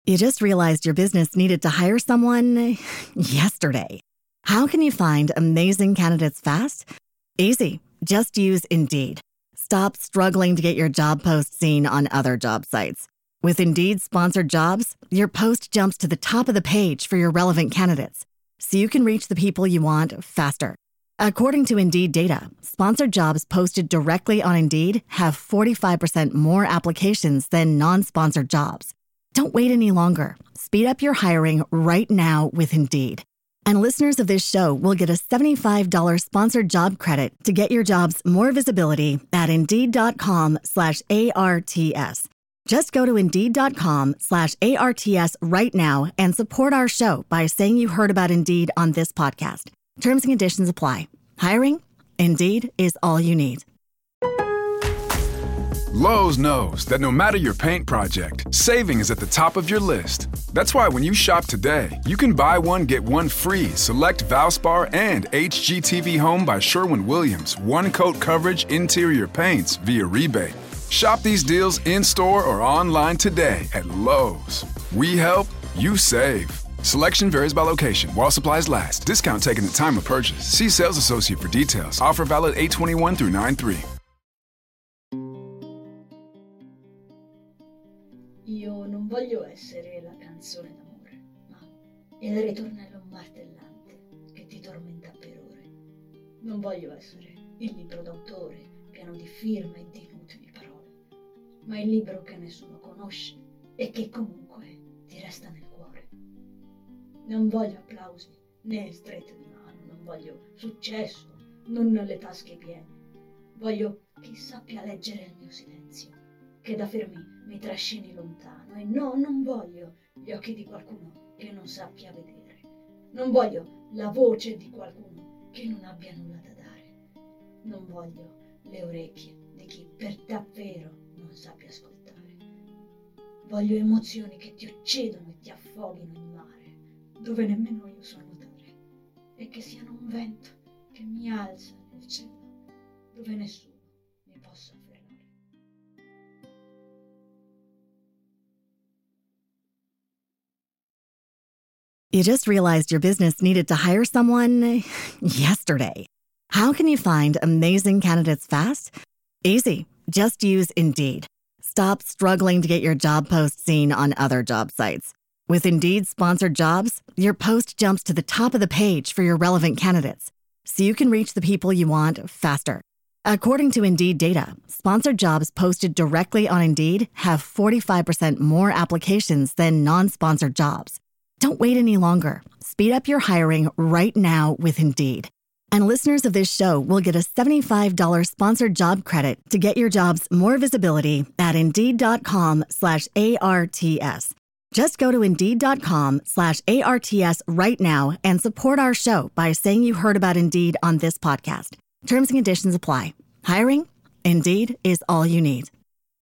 You just realized your business needed to hire someone yesterday. How can you find amazing candidates fast? Easy. Just use Indeed. Stop struggling to get your job post seen on other job sites. With Indeed sponsored jobs, your post jumps to the top of the page for your relevant candidates, so you can reach the people you want faster. According to Indeed data, sponsored jobs posted directly on Indeed have 45% more applications than non-sponsored jobs. Don't wait any longer. Speed up your hiring right now with Indeed. And listeners of this show will get a $75 sponsored job credit to get your jobs more visibility at Indeed.com/ARTS. Just go to Indeed.com/ARTS right now and support our show by saying you heard about Indeed on this podcast. Terms and conditions apply. Hiring? Indeed is all you need. Lowe's knows that no matter your paint project, saving is at the top of your list. That's why when you shop today, you can buy one, get one free select Valspar and HGTV Home by Sherwin-Williams one-coat coverage interior paints via rebate. Shop these deals in-store or online today at Lowe's. We help, you save. Selection varies by location. While supplies last. Discount taken at time of purchase. See sales associate for details. Offer valid 8/21 through 9/3. Io non voglio essere la canzone d'amore, ma il ritornello martellante che ti tormenta per ore. Non voglio essere il libro d'autore pieno di firme e di inutili parole, ma il libro che nessuno conosce e che comunque ti resta nel cuore. Non voglio applausi né strette di mano, non voglio successo, non le tasche piene. Voglio chi sappia leggere il mio silenzio, che da fermi mi trascini lontano. E no, non voglio gli occhi di qualcuno che non sappia vedere. Non voglio la voce di qualcuno che non abbia nulla da dare. Non voglio le orecchie di chi per davvero non sappia ascoltare. Voglio emozioni che ti uccidono e ti affoghino in mare, dove nemmeno io so nuotare, e che siano un vento che mi alza nel cielo, dove nessuno mi possa fermare. You just realized your business needed to hire someone yesterday. How can you find amazing candidates fast? Easy. Just use Indeed. Stop struggling to get your job post seen on other job sites. With Indeed sponsored jobs, your post jumps to the top of the page for your relevant candidates, so you can reach the people you want faster. According to Indeed data, sponsored jobs posted directly on Indeed have 45% more applications than non-sponsored jobs. Don't wait any longer. Speed up your hiring right now with Indeed. And listeners of this show will get a $75 sponsored job credit to get your jobs more visibility at Indeed.com/ARTS. Just go to Indeed.com/ARTS right now and support our show by saying you heard about Indeed on this podcast. Terms and conditions apply. Hiring? Indeed is all you need.